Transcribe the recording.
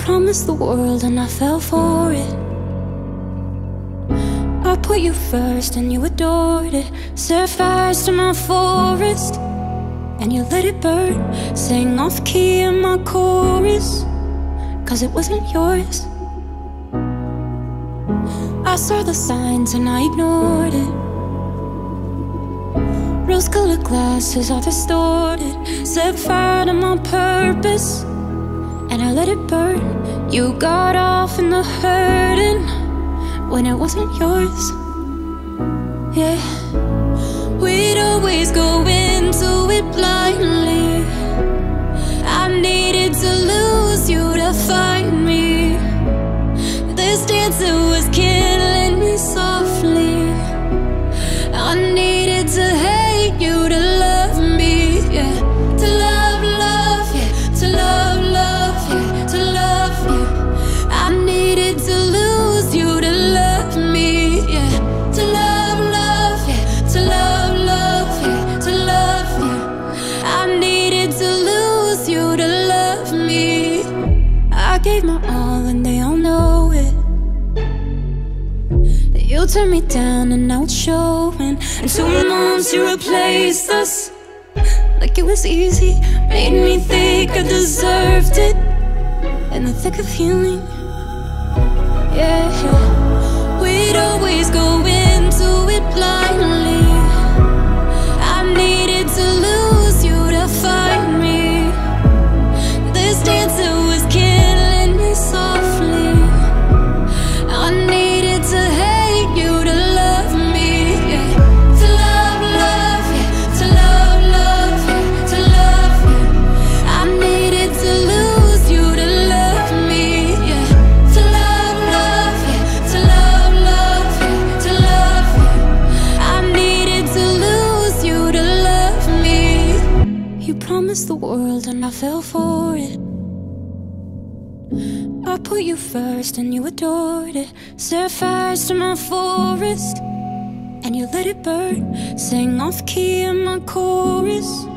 promised the world and I fell for it. I put you first and you adored it. Set fires to my forest and you let it burn. Sang off key in my chorus, cause it wasn't yours. I saw the signs and I ignored it. Rose-colored glasses all distorted. Set fire to my purpose and I let it burn. You got off in the hurting when it wasn't yours. Yeah, we'd always go into it blindly. I needed to lose you to find me. This dancer was killing me softly. I needed to hate you to love me, yeah. To love, love, yeah. To love, love, yeah. To love you. I needed to lose you to love me, yeah. To love, love, yeah. To love, love, yeah. To love you. I needed to lose you to love me. I gave my all and they all know it. You turned me down and now it's showing. And 2 months you replaced us like it was easy. Made me think I deserved it in the thick of healing. Yeah, we'd always go into it blindly. I needed to lose you to find me. This dancer was killing me softly. I needed to hate you to love me, yeah. To love, love, yeah. To love, love, yeah. To love you. I needed to lose you to love me, yeah. To love, love, yeah. To love, love, yeah. To love you. I needed to lose you to love me. You promised the world and I fell for it. I put you first and you adored it. Set fires to my forest and you let it burn. Sang off key in my chorus,